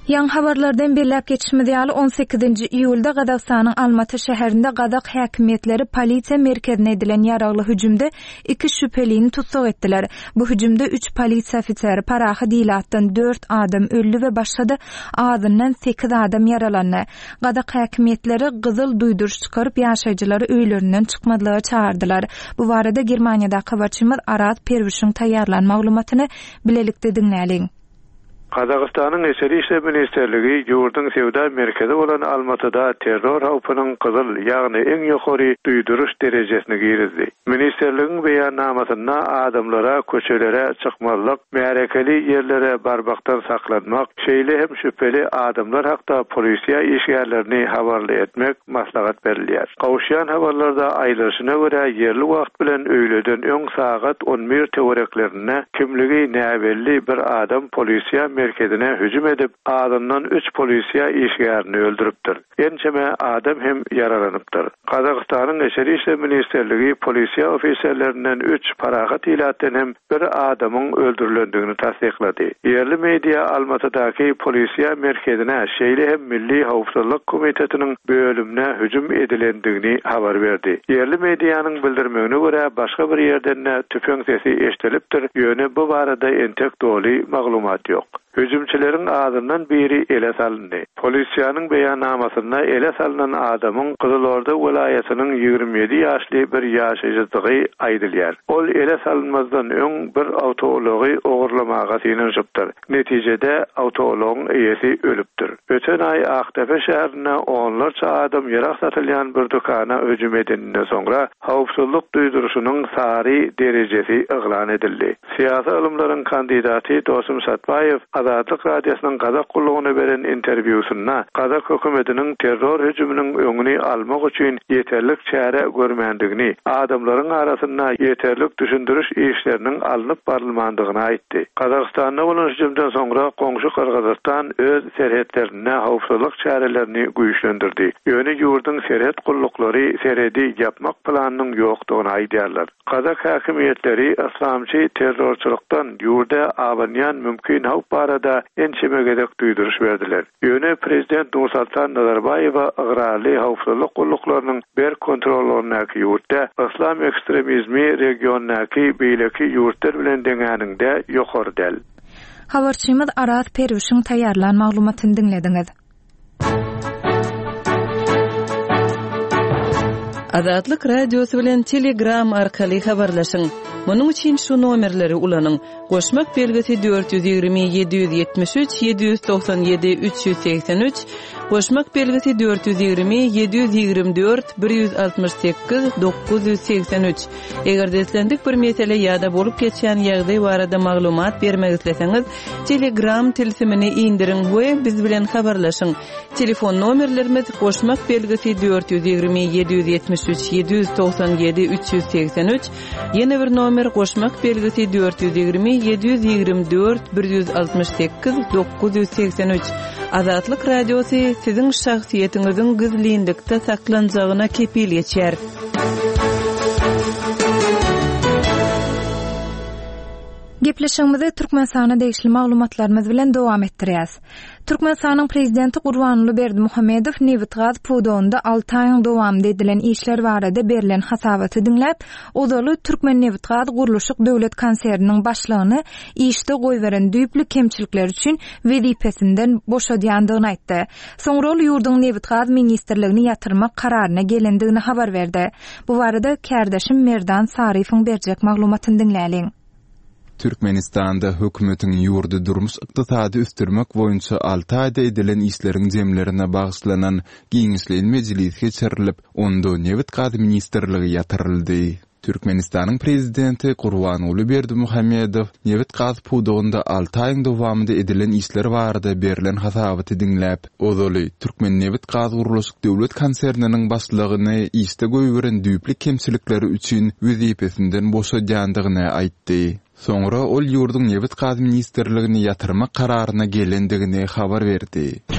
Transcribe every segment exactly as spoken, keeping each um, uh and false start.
Ýan habarlardan belläp geçişimiz ýaly on sekizinji iýulda Gazagstanyň Almaty şäherinde Gazak häkimetleri polisiýa merkezine edilen ýaragly hüjümde iki şüphelini tutsak etdiler. Bu hüjümde üç polisiýa ofiseri parahy diýlatdan dört adam öldü we başga da azyndan sekiz adam yaralandy. Gazak häkimetleri gyzyl duýduruş çykaryp ýaşaýjylary öýlerinden çykmadylyga çağırdylar. Bu barada Germaniýada habarçymyz Arat Perwişiň taýýarlan maglumatyny bilelikde diňläliň. Kazakstanyň Eşeri İşler Ministerligi ýurdun sewda merkezi bolan Almatyda terror hawpynyň gyzyl ýagny eň ýokary duýduruş derejesine girizdi. Ministerligiň beýannamasyna adamlara köçelere çykmalyk, märekeli ýerlere barbakdan saklanmak, şeýle hem şüpheli adamlar hakda polisiýa işgärlerini habarly etmek maslahat berilýär. Gawşýan habarlarda aýlyşyna görä ýerli wagt bilen öýleden öň sagat on bir töwereklerine kimligi näbelli bir adam polisiýa merkezine hücum edip adamdan üç polisiýa işgärini öldürüpdir. Ençeme adam hem yaralanypdyr. Kazakstanyň Eşeri İşler Ministerligi polisiýa ofiserlerinden üç parahat ilatdan hem bir adamyň öldürilendigini tasdiklady. Yerli media Almatydaky polisiýa merkezine şeýle hem Milli Hawpsuzlyk Komitetiniň bölümine hücum edilendigini habar berdi. Yerli mediýanyň bildirmegine görä başga bir ýerden tüpüň sesi eşdilipdir. Ýöne bu barada entek doly maglumat ýok. Hüjümçilerin adından biri ele salındı. Polisiýanyň beýannamasyna ele salynan adamyň Gyzylorda welaýatynyň ýigirmi ýedi ýaşly bir ýaşaýjydygy aýdylýar. Ol ele salynmazdan öň bir awtology ogurlamaga synanypdyr. Netijede awtologyň eýesi ölüpdir. Öten aý Aktepe şäherine onlarça adam ýarak satylýan bir dukana hüjüm edildinden soňra hawpsuzlyk duýduruşynyň sary derejesi eglan edildi. Siýasy ilmleriň kandidaty Dostum Satbaýew Azatlyk Radiosynyň Gazak gullugyna beren interwýusynda Gazak hökümetiniň terror hüjüminiň öňüni almak üçin ýeterlik çäre görmändigini, adamlaryň arasynda ýeterlik düşündürüş işleriniň alınıp barylmandygyny aýtdy. Gazakstanda bolan hüjümden soňra goňşy Kyrgyzstan öz serhetlerine hawpsuzlyk çärelerini güýçlendirdi. Ýöne ýurdun serhet gulluklary serhedi ýapmak planynyň ýokdugyny aýdýarlar. Gazak häkimetleri islamçy terrorçylykdan ýurda awanýan mümkin hawp barada ençemegedek duýduruş berdiler. Ýöne Prezident Nursultan Nazarbayewa agrarly hawpsuzlyk gulluklarının ber kontrolöründäki ýurtda islam ekstremizmi regiondaky beýleki ýurtlar bilen deňäninde ýokary del. Habarçymyz Arat Perwişiň taýýarlan maglumatyny dinlediňiz. Azatlyk radiosu bilen Telegram arkaly habarlaşyň. Munyň üçin şu nomerleri ulanyň: goşmak belgisi dört yüz ýygrimi ýedi yüz ýetmiş üç ýedi yüz toksan ýedi üç yüz seksen üç, goşmak belgisi dört yüz ýygrimi ýedi yüz ýygrimi dört bir yüz altmış sekiz dokuz yüz seksen üç. Eger deslendik bir mesele ýa-da bolup geçýän ýagdaý barada maglumat bermek isleseňiz, Telegram tilsimini indirin we biz bilen habarlaşyň. Telefon nomerlerimiz goşmak belgisi dört yüz ýygrimi ýedi yüz ýetmiş üç ýedi yüz toksan ýedi üç yüz seksen üç, ýene bir nomer goşmak belgisi dört yüz ýygrimi ýedi yüz ýygrimi dört bir yüz altmış sekiz dokuz yüz seksen üç. Azatlyk radiosu siziň şahsiýetiňiziň gizlilikde saklanjagyna kepil geçer. Gepleşigimizi Türkmenistana degişli maglumatlarymyz bilen dowam etdirýäs. Türkmenistanyň prezidenti Gurbanuly Berdimuhammedow Newit gaz puwdonda alty aýyň dowamında edilen işler barada berilen hasabaty dinläp, odaly Türkmen Newit gaz guruluşyk döwlet konserniň başlygyny işde goýberen düýpli kemçilikler üçin wezipesinden boşadýandygyny aýtdy. Soňra ol ýurdun Newit gaz ministrligini ýatyrmak kararyna gelendigini habar berdi. Bu barada kärdeşim Merdan Sarifoň berjek maglumatyny dinläliň. Türkmenistanda hökümetiň ýurdy durmuş ykdysady üstürmek boýunça alty aýda edilen işleriň jemlerine bagyşlanan giňişli mejlis geçirilip, onda Newit gaz ministrligi ýatyryldy. Türkmenistanyň prezidenti Gurbanuly Berdimuhammedow Newit gaz puwdonda alty aýyň dowamında edilen işler barada berilen hasabaty dinläp, odaly Türkmen Newit gaz guruluşyk döwlet konserniniň başlygyny işde goýberen düýpli kemçilikleri üçin wezipesinden boşadýandygyny aýtdy. Soňra ol ýurdun Newit gaz ministrligini ýatyrmak kararyna gelendigini habar berdi.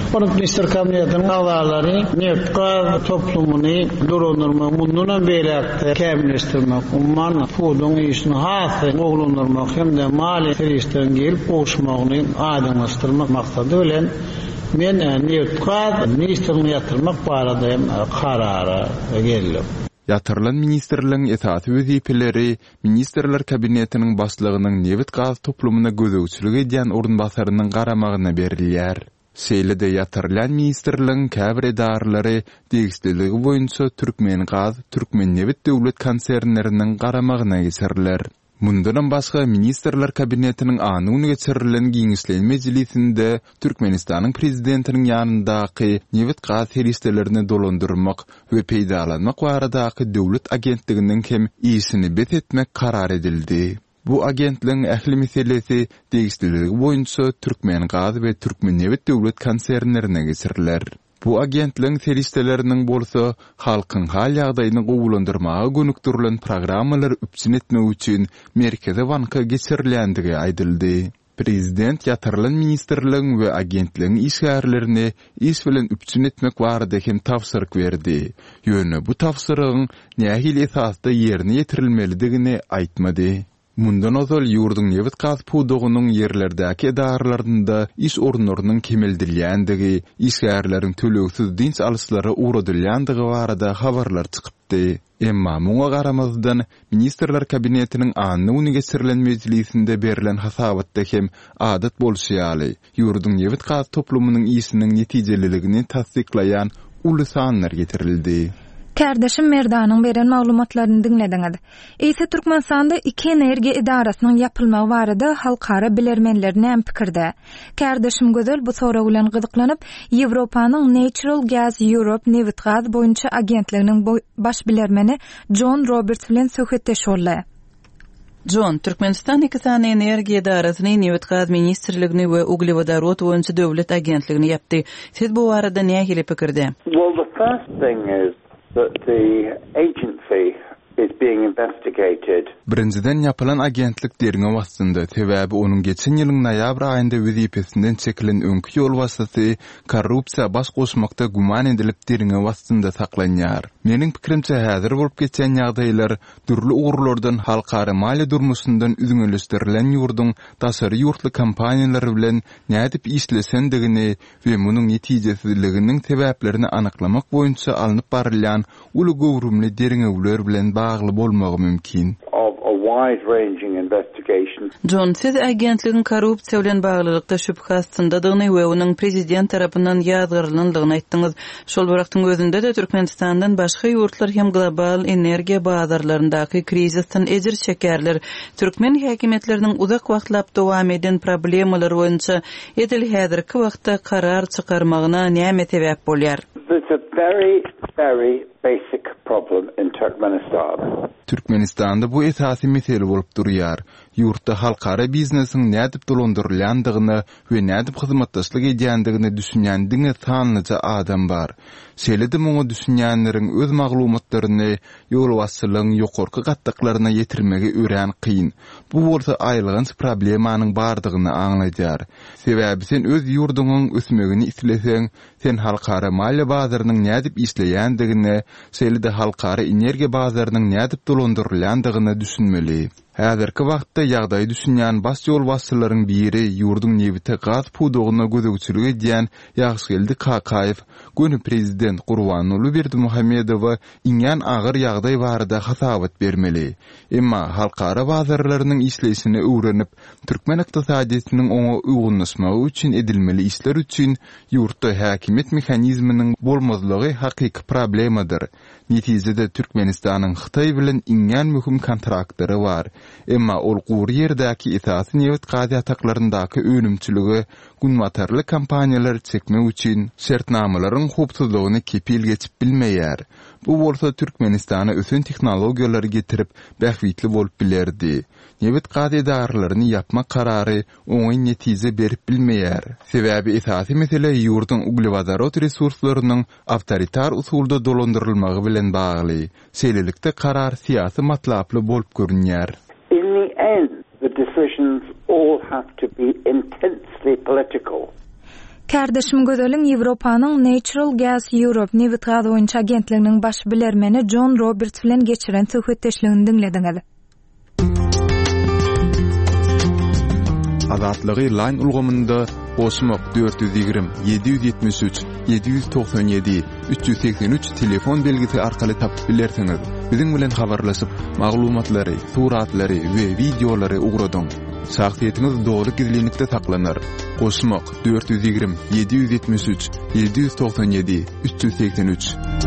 Onun minister kabinetinin ağaları neftka toplumunu durundurmak, bundan beylekte kemleştirmek, umman pudun işini hasıl oğlundurmak hem de mali seristen gelip boğuşmağını adamlaştırmak maksadı bilen men neftka ministerini yatırmak baradayım karara geldim. Yatırılan ministerlerin esasy wezipeleri ministerler kabinetinin başlığının Newit gaz toplumuna gözegçilik edýän orunbasarynyň garamagyna berilýär. Şeýle-de yatırılan ministerlerin käbir edarlary degistligi boýunça Türkmen gaz, Türkmen Newit döwlet konsernleriniň garamagyna geçiriler. Mundan başga ministerler kabinetinin anyny geçirilen giňişleýän mejlisinde Türkmenistanyň prezidentiniň ýanyndaky Newit gaz seristelerini dolandyrmak we peýdalanmak baradaky döwlet agentliginden hem işini bet etmek karar edildi. Bu agentligiň ähli meselesi degistligi boýunça Türkmen gaz we Türkmen Newit döwlet konsernlerine geçiriler. Bu agentligiň seristeleriniň bolsa halkyň hal ýagdaýyny gowulandyrmaga gönükdirilen programmalary üpsin etmek üçin Merkezi banka geçirilendigi aýdyldy. Prezident yatırılan ministerligiň we agentligiň işgärlerini iş bilen üpsin etmek barada hem tapsyryk berdi. Ýöne bu tapsyrygyň nähil esasda ýerine ýetirilmelidigini aýtmady. Mundan ozal ýurdun Newit gaz pudugynyň ýerlerdäki edarlarynda iş orunlarynyň kemeldilýändigi, işgärleriň töleksiz dinç alyslara uğradylýandygy barada habarlar çykypdy. Emma muňa garamazdan ministerler kabinetiniň anyny geçirilen mejlisinde berilen hasabatda hem adat bolşýaly. Ýurdun Newit gaz toplumynyň işiniň netijeligini tasdiklaýan uly sanlar getirildi. Kardeşim Merdanyň beren maglumatlaryny dinlediňiz. Ýa-da Türkmenistanda iki energiýa idarasynyň ýapylmagy barada halkara bilermenler näme pikirde? Kardeşim Gözel bu soragy bilen gyzyklanyp, Ýewropanyň Natural Gas Europe Newit gaz boýunça agentliginiň baş bilermeni John Roberts bilen söhbetdeş boldy. John, Türkmenistan ikisany energiýa idarasyny Newit gaz ministrligini we uglevodorod boýunça döwlet agentligini ýapdy. Siz bu barada näme pikirde? Well, the first thing is that the agency is being investigated. Birinciden yapılan agentlik derine wagtynda sebäbi onun geçen ýylyň noýabr aýynda wezipesinden çekilen öňkü ýol wasasy korrupsiýa baş goşmakda guman edilip derine wagtynda saklanýar. Meniň pikirimçe häzir bolup geçen ýagdaýlar dürli uğurlardan halkara mali durmuşyndan üzüňeleşdirilen ýurdun daşary ýurtly kompaniýalary bilen nädip işlesendigini we munyň netijesizliginiň sebäplerini anyklamak boýunça alınıp barylýan uly gowrumly deriňewler bilen bagly bolmagy mümkin. Wide-ranging investigation. John, siz agentligiň korrupsiýa bilen baglylykda şüphe astyndadygyny we onuň prezident tarapyndan ýazgyrlynyny aýtdyňyz. Şol wagtyň özünde de Türkmenistandan başga ýurtlar hem global energiýa bazarlaryndaky krizisden ejir çekerler. Türkmen häkimetläriniň uzak wagtlap dowam eden problemalary boýunça edil häzirki wagtda karar çykarmagyna näme sebäp bolýar? There's a very, very basic problem in Turkmenistan. Türkmenistanda bu esasy mesele bolup durýar. Ýurtda halkara biznesiň nädip dolandyrylýandygyny we nädip hyzmatdaşlyk edýändigini düşünýän diňe sanlyca adam bar. Şeýle-de muňa düşünýänleriň öz maglumatlaryny ýol wassylygyň ýokarky gatdaklaryna ýetirmegi ören kyn. Bu bolsa aýlygans problemanyň bardygyny aňlaýar. Sebäbi sen öz ýurduňyň ösmegini isleseň, sen halkara maliýa bazarynyň nädip işleýändigini, şeýle-de halkara energiýa bazarynyň nädip dolandyrylýandygyny düşünmeli. Häzirki wagtda ýagdaý düşünýän bas ýol wassylaryň biri ýurdun Newit gaz pudugyna gözegçilik edýän Ýagşyldy Kakaýew, göni prezident Gurbanuly Berdimuhammedow iňen agyr ýagdaý barada hasabat bermeli. Emma halkara bazarlarynyň işleýişini öwrenip, türkmen ykdysadysynyň oňa uýgunlaşmagy üçin edilmeli işler üçin ýurtda häkimet mehanizminiň bolmazlygy hakyky problemadyr. Netijede Türkmenistanyň Hytaý bilen iňen möhüm kontraktary bar. Emma ol gury ýerdäki esasy Newit gaz ýataklaryndaky önümçiligi günwatarly kompaniýalar çekmek üçin şertnamalaryň hukuksyzlygyny kepil geçip bilmeýär. Bu bolsa Türkmenistana ösün tehnologiýalary getirip bähwitli bolup bilerdi. Newit gaz edarlaryny yapmak karary oňy netije berip bilmeýär. Sebäbi esasy mesele ýurdun uglevodorod resurslarynyň awtoritar usulda dolandyrylmagy bilen bagly. Şeýlelikde karar siýasy matlaply bolup görünýär. In the end, the decisions all have to be intensely political. Kardeşim gözelin Ýewropanyň Natural Gas Europe Newit gaz boýunça agentliginiň baş bilermeni John Roberts bilen geçiren söhbetdeşligini diňlediňiz. Azatlygy line ulgamynda Osmok dört yüz yirmi yedi yüz yetmiş üç yedi yüz doksan yedi üç yüz seksen üç telefon belgisi arkaly tapyp bilersiňiz. Biziň bilen habarlaşyp maglumatlary, suratlary we videolary ugradyň. Şahsiýetiniz dogry gizlilikde saklanır. Osmok dört yüz yirmi yedi yüz yetmiş üç yedi yüz doksan yedi üç yüz seksen üç.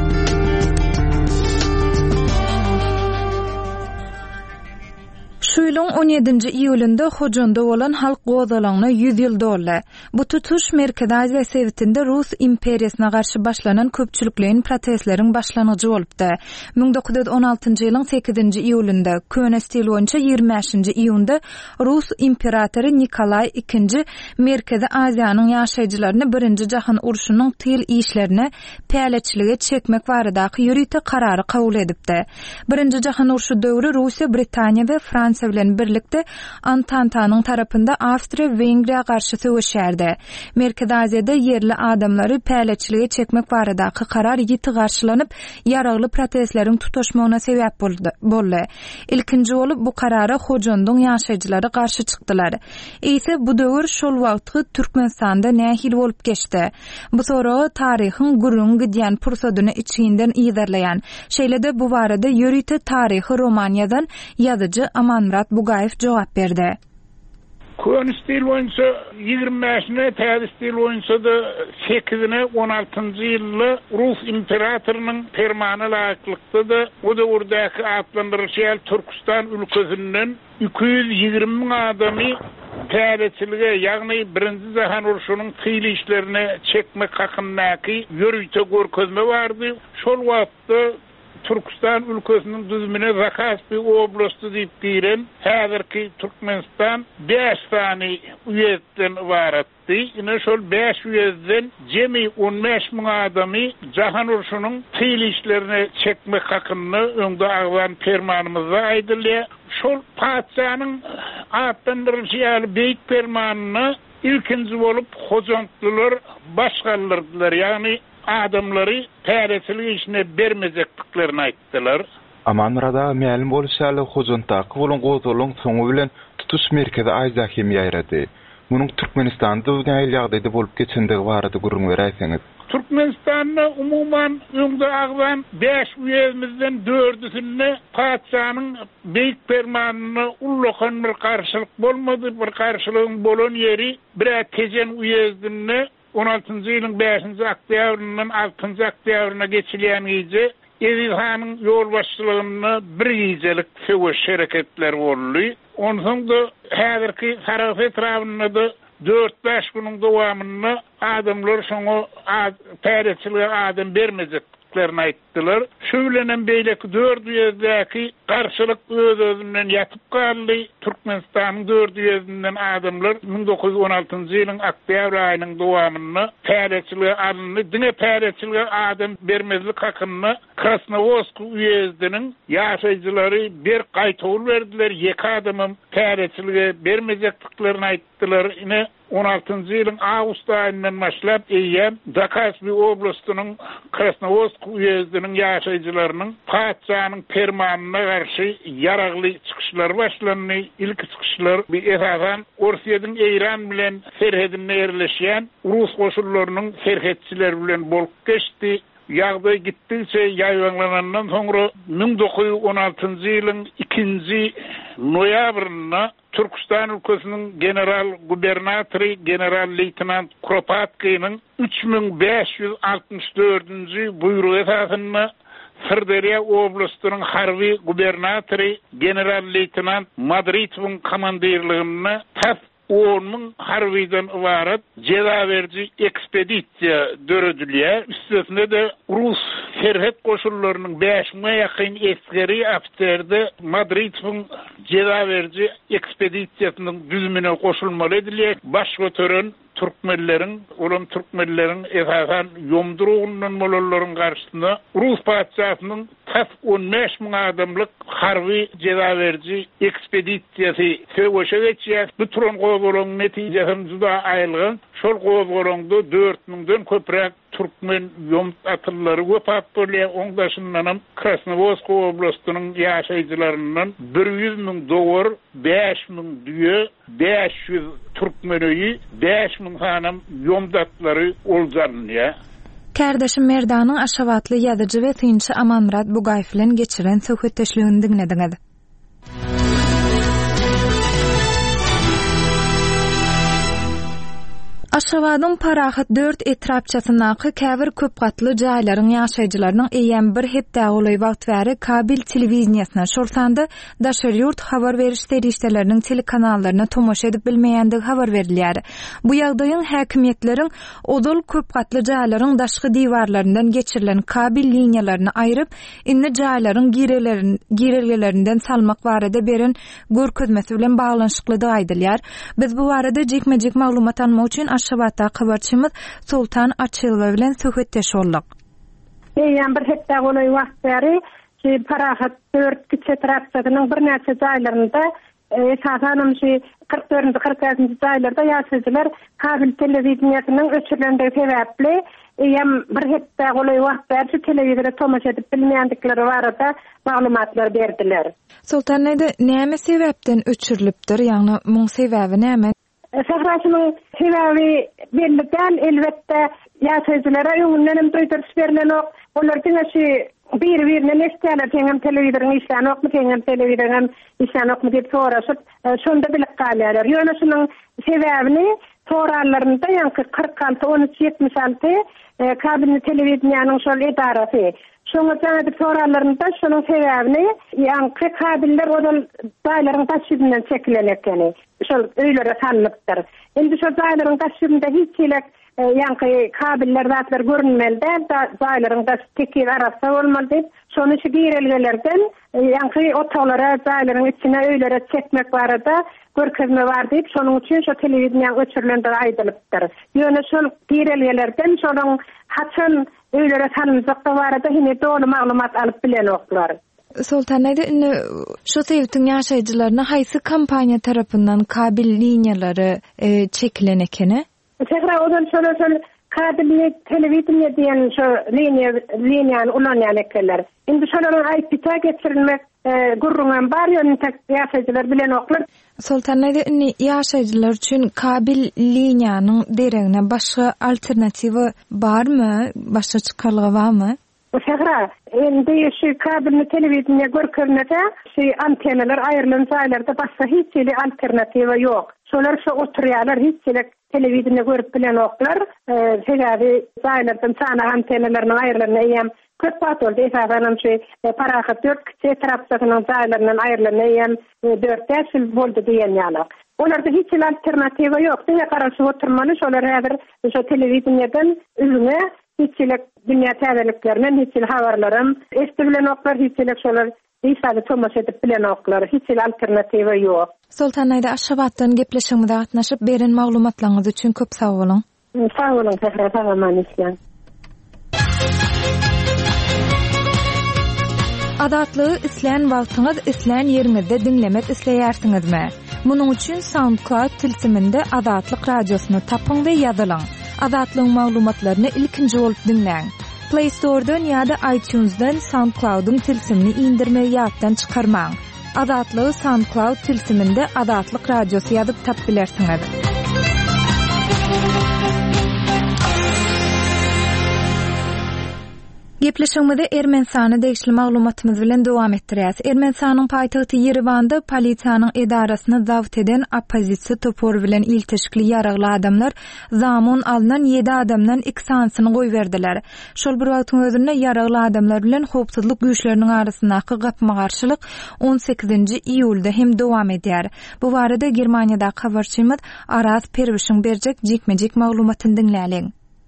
Şu ýylyň on ýedinji iýulynda Hojonda bolan halk gozalagyna yüz ýyl doldy. Bu tutuş Merkez Aziýa Sowetinde Rus imperiýasyna garşy başlanan köpçülikliň protestleriň başlanyjy bolupdy. bin dokuz yüz on altynjy ýylyň sekizinji iýulynda köne stil boýunça ýygrimi beşinji iýunda Rus imperatory Nikolay ikinji Merkezi Aziýanyň ýaşaýjylaryny birinji jahan uruşunyň tyl işlerine päleçilige çekmek baradaky ýürüýte karary kabul edipdi. Birinji jahan uruşy döwrü Russiýa, Britaniýa we Fransiýa bilen birlikde Antantanyň tarapynda Awstria-Wengriýa garşy söwüşýärdi. Merkez Aziýada yerli adamlary päleçilige çekmek baradaky karar ýiti garşylanyp ýaragly protestleriň tutuşmagyna sebäp boldy. Ilkinji bolup bu karara Hojondyň ýaşaýjylary garşy çykdylar. Eýse bu döwür şol wagtky Türkmenistanda nähil bolup geçdi. Bu soragy taryhyň gurrun gidýän pursadyny içinden ýydarlaýan. Şeýlede bu barada ýürüýte taryhy roman ýazan ýazyjy Amanmurat Bugaýew jogap berdi. Kön stil boýunça ýygrimi beşine, täze stil boýunça da sekizine on altynjy ýylly Rus imperatorynyň fermany laýyklykda da o döwürdäki atlandyrylýan Türkistan ülkesinden iki yüz ýygrimi miň adamy päleçilige, ýagny birinji jahan uruşunyň tyl işlerine çekmek hakyndaky ýürüýte görkezme bardy. Şol wagtda Türkistan ülkesinin düzümüne zakas bir oblasti diýip giren häzirki Türkmenistan beş tane üýeden ibaratdy. Ine şol beş üýeden jemi on beş miň adamy jahan uruşunyň tyl işlerine çekmek hakynda öňde aglan fermanymyzda aýdylýar. Şol paçanyň atlandyrylýan beýik fermanyny ilkinji bolup Hojondlylar başgallardylar. Ýagny adamları päleçilik işine bermejekliklerini aýtdylar. Amanmurada mälim bolýarly Hojonddaky bolan gozalagyň soňu bilen tutuş Merkezi Aziýa hem ýaýrady. Munyň Türkmenistanda näil ýagdaýda bolup geçendigi barada gurrun beräýsiňiz. Türkmenistanda umuman öňde aglan beş üýemizden dördüsini paçanyň beýik fermanyny ullagan bir garşylyk bolmady. Bir garşylygyň bolan ýeri bir tejen üýezdini on altynjy ýylyň beşinji oktýabryndan altynjy oktýabryna geçilýän ýyly Edilhanyň ýol başçylygyny bir ýylyk söwüş hereketler boldy. Ondan da häzirki taraf etrafynda da dört beş günüň dowamyny adamlar şoňa päleçilige adam bermejeklerini aýtdylar. Şu bilen beýleki dört ýerdäki garşylyk öz-özünden ýatyp galdy. Türkmenistanyň dört ýerdinden adamlar bin dokuz yüz on altynjy ýylyň oktýabr aýynyň dowamyny päleçilige alındy. Diňe päleçilige adam bermezlik hakynda Krasnovodsk üýezdiniň ýaşaýjylary bir gaýtawul berdiler. Ýeki adamym päleçilige bermejekliklerini aýtdylar. Ine on altynjy ýylyň awgust aýyndan başlap eýen Dakasby oblastynyň Krasnovodsk üýezdiniň ýaşaýjylarynyň paçanyň fermanyna garşy ýaragly çykyşlar başlandy. İlk çykyşlar bir esasan Orsiýadyň Eýran bilen serhedinde ýerleşýän Rus goşullarynyň serhetçileri bilen bolup geçdi. Ýagdaý gitdiňçe ýaýlanandan soňra bin dokuz yüz on altynjy ýylyň ikinji noýabryna Türkistan ülkesinin general gubernatory general leytenant Kropotkynyň üç bin beş yüz altmış dördünji buýrugy esasynda Sırdarya oblastynyň harby gubernatory general leytenant Madridowyň komandirligine tas on min harbydan ibarat jeda-berji ekspedisiýa döredilýär. Üstesinde de Rus serhet goşullarynyň beş miňe ýakyn eskeri ofiserde Madridowyň jeda-berji ekspedisiýasynyň düzümine goşulmaly edilýär. Baş götüren Türkmenlerin, olan Türkmenlerin esasen yomduruğundan molalların karşısında Rus padişahının tas on beş bin adamlık harbi ceza verici ekspedisiyası söwüşe geçýär. Bu turan gowgolanyň netijesinde juda aýylgan. Şol gowgolanyňda dört miňden köprek Türkmen yom atyllary wepat bolýar. Oňdaşyndan Krasnovodsk oblastynyň ýaşaýjylaryndan bir yüz miň dowar, beş miň düýe, beş yüz Türkmenoyi, beş miň hanam yomdatlary oljanýar. Kardeşim Merdanyň Aşawatly ýazyjy we synçy Amanmurat Bugaýew bilen geçiren söhbetdeşligini dinlediňiz. Aşgabatyň Parahat dört etrapçasyndaky käbir köp gatly jaýlaryň ýaşaýjylarynyň eýem bir hepde goly wagt bäri kabil telewizionýasyna şolsandy daşary ýurt habar beriş serişdeleriniň telekanallarına tomoşa edip bilmeýändigi habar berilýär. Bu ýagdaýyň häkimetleriň odol köp gatly jaýlaryň daşky diwarlaryndan geçirilen kabil liniýalaryny aýryp, indi jaýlaryň girelerini girelgelerinden salmak barada beren görkezmesi bilen baglanyşyklydy aýdylýar. Biz bu barada jekmejek maglumat almak üçin Aşgabatda habarçymyz Sultan Açylova bilen söhbetdeş boldyk. Eýem bir hepde goly wagt bäri Parahat dört kiçe trapsadynyň bir näçe jaýlarynda esasanam şu kırk dördüncü kırk beşinci jaýlarda ýaşaýjylar kabil telewizionýasynyň öçürlendiği sebäpli eýem bir hepde goly wagt bäri telewizionda tomoşa edip bilmeýändikleri barada maglumatlar berdiler. Sultan näde näme sebäpden öçürilipdir? Ýagny muň sebäbi näme? Sahrasynyň sebebi belli däl, elbetde ýaşaýjylara öňünden duýduryş berilen ok. Olar diňeşi bir-birine näçeler teňem telewizionyň işläni okmy, teňem telewizionyň işläni okmy diýip soraşyp, şonda bilip galýarlar. Ýöne şunyň sebäbini soralarynda ýa-ni kırk altı on üç yetmiş altı kabil telewizionyanyň şol edarasy. Şoňa jaňa soralarynda şonuň sebäbini ýa-ni kabiller odal daýlaryň taşydynyň çekilenekeni. Şol öýlere sanlypdyr. Endi şol daýlaryň taşydynda hiç elek ýa-ni kabiller zatlar görünmeli, daýlaryň da tekir arasy bolmaly. Şonu şu girelgelerden ýa-ni otaglara, daýlaryň içine öýlere çekmek barada görkezme bar diýip şonuň üçin şu telewizionyň öçürlendiği aýdylypdyr. Ýöne şol girelgelerden şonuň haçan öýlere sanlypdyk barada hine dolu maglumat alyp bilen oklar. Sultan näde indi şu sebäpden ýaşaýjylaryna haýsy kampaniýa tarapyndan kabil liniýalary e, çekilenekeni? Şehra odan şol şol kabil telewizionyň diýen şu liniýa liniýany ulanýan ekenler. Indi şolaryň aýpyta geçirilmek e, gurrungan bar ýöne ýaşaýjylar bilen oklar. Sultan näde indi ýaşaýjylar üçin kabil liniýanyň deregine başga alternatiwy barmy? Başga çykarlygy barmy? Şehra, endi şu kabil telewizionyň görkezmede şu antenalar aýrylan jaýlarda başga hiç bir alternatiwa ýok. Şolar şu oturýarlar, hiç elek telewizionyny görüp bilen oklar. Sebebi jaýlardan sana antenalaryň aýrylaryny eýem köp batoldy. Esasanam şu Parahat dört kiçe trapsadynyň jaýlarynyň aýrylaryny eýem dört ýyl boldy diýen ýaly. Olarda hiç alternatiwa ýok. Diňe garaşyp oturmaly, şolar häzir şu telewizionydan üzüne hiç elek dünýä täzelikleriniň hiç habarlarym eşdilen oklar, hiç elek şolar işlädi tomoşa edip bilen oklar, hiç alternatiwa ýok. Sultan näde Aşgabatdan gepleşigimizde gatnaşyp beren maglumatlaryňyz üçin köp sag bolun. Sag bolun, Sahra, tamam. Adatlygy isleýän wagtyňyz isleýän ýeriňizde dinlemek isleýärsiňizmi? Munyň üçin SoundCloud tilsiminde Adatlyk radiosyny tapyň we ýazylaň. Adatlyň maglumatlaryny ilkinji bolup dinleň. Play Store'dan ýa-da iTunes'dan SoundCloud'un tilsimini indirme ýatdan çykarmaň. Adatlygy SoundCloud tilsiminde Adatlyk radiosy ýazyp tap bilersiňiz. Gepleşigimizde Ermenistany degişli maglumatymyz bilen dowam etdirýäs. Ermenistanyň paýtagty Ýerewanda polisiýanyň edarasyny zawt eden opozisiýa topor bilen ilteşikli ýaragly adamlar zamon alynan ýedi adamdan iki sansyny goýberdiler. Şol bir wagtyň özünde ýaragly adamlar bilen howpsuzlyk güýçleriniň arasyndaky gapma garşylyk on sekizinji iýulda hem dowam edýär. Bu barada Germaniýada habarçymyz Aras Perwişiň berjek jekmejek maglumatyny dinläliň.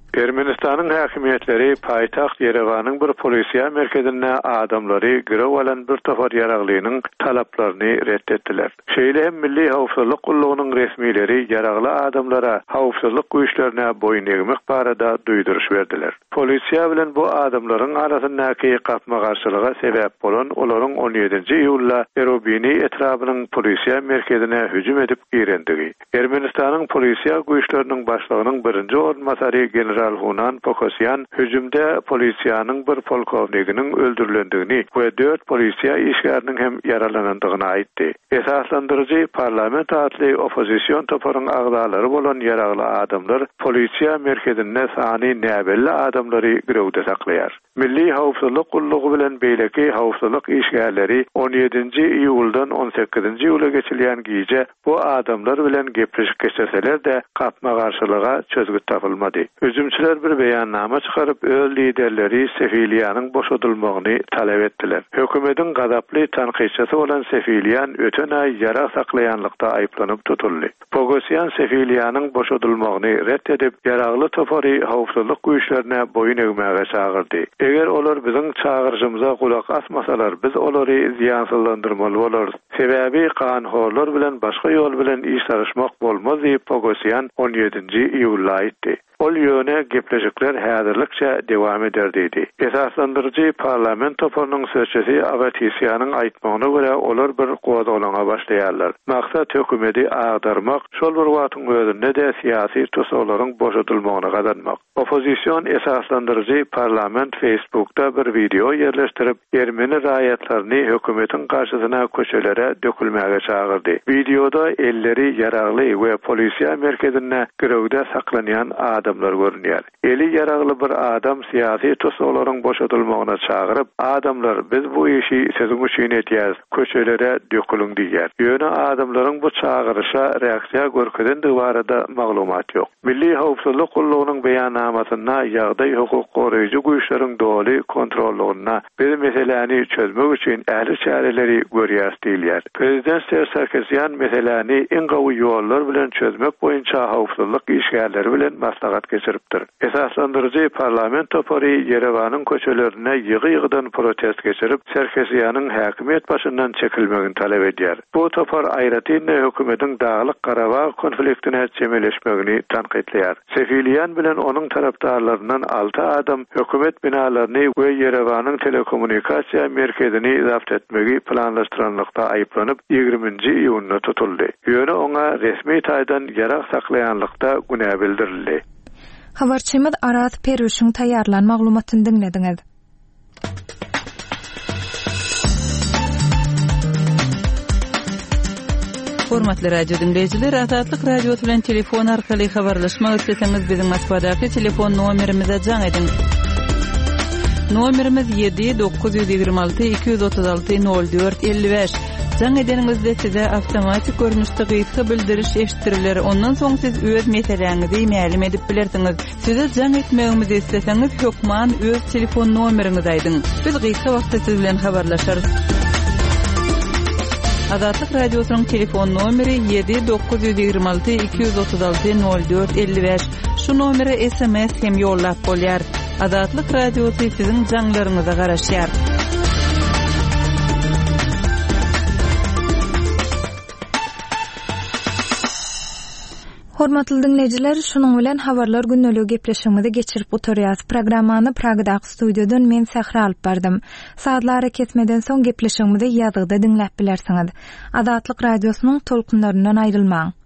Ermenistanın häkimetleri paytaxt Yerevanyň bir polisiýa merkezine adamlary girip alan bir topar ýaraglynyň talaplaryny reddetdiler. Şeýle hem Milli Hawpsuzlyk Gullugynyň resmileri ýaragly adamlara hawpsuzlyk güýçlerine boyun egmek barada duýduruş berdiler. Polisiýa bilen bu adamlaryň arasyndaky gapma garşylyga sebäp bolan olaryň on ýedinji iýulda Erobini etrafynyň polisiýa merkezine hüjüm edip girendigi. Ermenistanyň polisiýa güýçleriniň başlygynyň birinji ornmasary general Hunan Pokosyan hüjümde polisiýanyň bir polkowniginiň öldürilendigini we dört polisiýa işgäriniň hem yaralanandygyny aýtdy. Esaslandyrjy parlament adly opozisiýon toparyň agdalary bolan yaragly adamlar polisiýa merkezine sany näbelli adamlary girewde saklaýar. Milli Hawpsuzlyk Gullugy bilen beýleki hawpsuzlyk işgärleri on ýedinji iýuldan on sekizinji iýula geçilýän giýje bu adamlar bilen gepleşip geçseler de gapma garşylyga çözgüt tapylmady. Hüjümçiler bir beýannama çykaryp öz liderleri Sefiliýanyň boşadylmagyny talep etdiler. Hökümetiň gadaply tanqidçisi bolan Sefiliýan öten ay ýara saklaýanlykda aýplanyp tutuldy. Pogosyan Sefiliýanyň boşadylmagyny reddedip ýaragly topary hawpsuzlyk güýçlerine boyun egmäge çagyrdy. Eger olar biziň çagyrjymyza kulak asmasalar biz olary ziýansızlandyrmaly bolarys. Sebäbi kanunlar bilen başga ýol bilen iş tarışmak bolmaz diýip Pogosyan on ýedinji iýulda aýtdy. Ol ýöne gepleşikler häzirlikçe dewam ederdi. Esaslandyrjy parlament toparynyň sözçisi Agatisiýanyň aýtmagyna görä olar bir gowdalaňa başlaýarlar. Maksat hökümeti agdarmak, şol bir wagtyň özünde de syýasy tusaklaryň boşadylmagyna gadanmak. Opozisiýon esaslandyrjy parlament Facebook'ta bir video ýerleşdirip Ermeni raýatlaryny hökümetiň garşysyna köşelere dökülmäge çagyrdy. Videoda elleri ýaragly we polisiýa merkezine girewde saklanýan adamlar görünýär. Eli ýaragly bir adam syýasy tusaklaryň boşadylmagyna çagyryp, adamlar biz bu işi sizin üçin etýäs, köşelere dökülüň diýär. Ýöne adamlaryň bu çagyrışa reaksiýa görkezendigi barada maglumat ýok. Milli Hawpsuzlyk Gullugynyň beýannamasynda ýagdaý hukuk goraýjy güýçleriň doly kontrollugyna bir meseleni çözmek üçin ähli çareleri görýär diýilýär. Prezident Sarkisyan meseleni en gawy ýollar bilen çözmek boýunça hawpsuzlyk işgärleri bilen maslahat geçiripdir. Esaslandyrjy parlament topary Yerewanyň köçelerine ýygy-ýygydan protest geçirip Sarkisýanyň häkimet başyndan çekilmegini talep edýär. Bu topar aýratynda hökümetiň Dağlyk Karabağ konfliktine çemeleşmegini tanqidleýär. Sefiliýan bilen onun tarapdarlarından altı adam hökümet binalaryny we Yerewanyň telekommunikasiýa merkezini zapt etmegi planlaşdyranlykda aýplanyp ýygrimiňji iýulda tutuldy. Ýöne oňa resmi taýdan ýarag saklaýanlykda günä bildirildi. Habarçymyz Aras Perüşiň taýýarlan maglumatyny dinlediňiz. Hormatly radio dinleyijiler, Azatlyk radio bilen telefon arkaly habarlaşmak isteseňiz biziň Moskvadaky telefon nomerimize jaň edin. Nomerimiz yedi dokuz yüz ýygrima alty iki yüz otuz alty nol dört elli beş. Jaň edeningizde size awtomatik görnüşde gysga bildiriş eşitdiriler. Ondan soň siz öz meseleňizi ma'lum edip bilersiňiz. Size jaň etmegimizi isteseňiz hökman öz telefon nomeriňizi aýdyň. Biz gysga wagtda siz bilen habarlaşarys. Azatlyk radiosynyň telefon nomeri yedi dokuz yüz ýygrima alty iki yüz otuz alty nol dört elli beş. Şu nomere S M S hem ýollap bolýar. Azatlyk radiosy siziň jaňlaryňyza garaşýar. Hormatly dinleyijiler, şunuň bilen habarlar günnelik gepleşigimizi geçirip oturýas. Programmany Pragdaky studiýadan men Sähra alyp berdym. Saatlara ketmeden soň gepleşigimizi ýazgyda dinläp bilersiňiz. Azatlyk radiosynyň tolkunlaryndan aýrylmaň.